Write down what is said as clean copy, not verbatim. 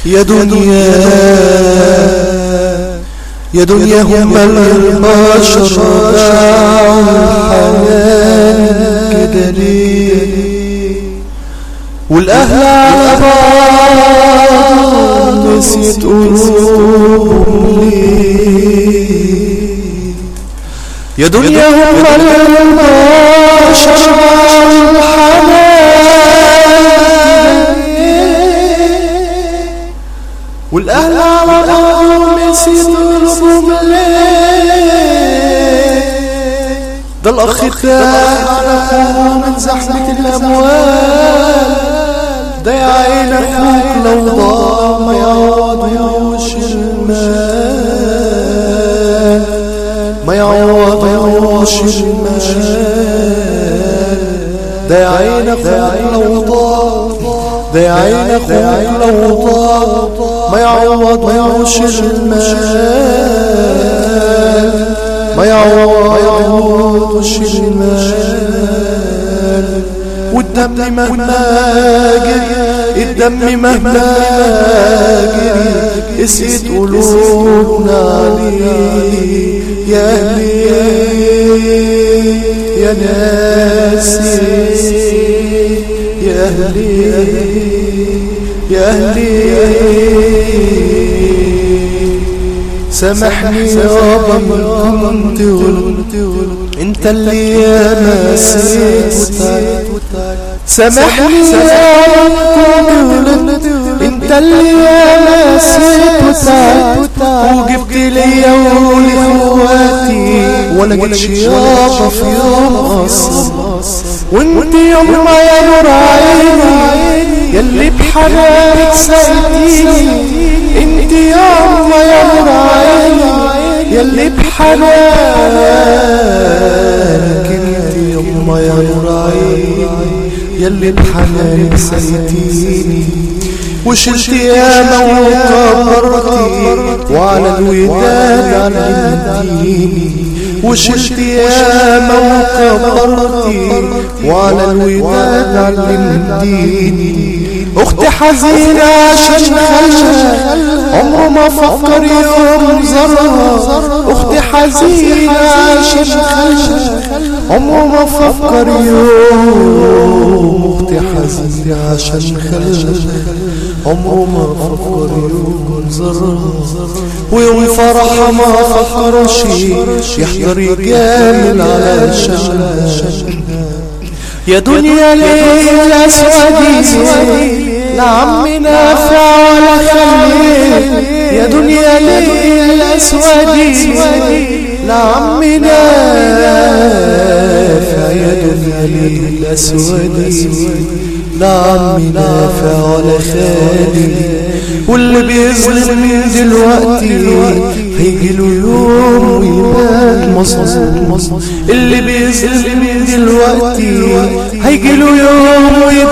يا دنيا يا دنيا هم البشر باعوا الحنان كده ليه، والاهل على بعض نسيت قلوبهم ليه. يا دنيا هم البشر باعوا الحنان والاهل على بعض نسيت قلوبهم ليه. ده الاخ تاه على اخوه من زحمة الاموال، ده يا عين اخوك لو ضاع ما يعوضوش المال، ما يعوضوش المال. ده يا عين اخوك لو ضاع، ده يا عين اخوك لو ضاع ما يعوضوش المال، ما يعوضوش المال. والدم مهما جري، الدم مهما جري قسيت قلوبنا عليه. يا أهلي يا ناسي، يا أهلي يا أهلي سامحني يابا من كنت غلط، انت اللي ياما نسيت وتعبت. سامحني يابا من كنت غلط، انت اللي ياما نسيت وتعبت. وجبت ليا ولاخواتي ولا جيتش يابا في يوم قصر، وانت يوم ما يا نور عيني ياللي بحنانك سايتيني. انت يوم ما يا نور عيني ياللي بحنانك، انت يوم ما يا نور عيني ياللي بحنانك سايتيني. وشلت ياما وكبرتي وعلى الوداد علمتيني، وشلت ياما وكبرتي وعلى الوداد علمتيني. اختي حزينة عشان خلها عمره ما فكر يوم زرها، اختي حزينة عشان خلها عمره ما فكر يوم، اختي حزينة عشان خلها عمره ما فكر يوم زرها. ويوم فرحها ما فكرش يحضر يجامل على شغلها. يا دنيا ليه الاسودي لا عمي نافع ولا خليل، يا دنيا ليه الاسودي لا عمي نافع، يا دنيا ليه الاسودي لا عمي نافع ولا خالي. واللي بيظلم من دلوقتي هيجيله يوم ويبات مصموم، اللي بيظلم من دلوقتي هيجيله يوم ويبات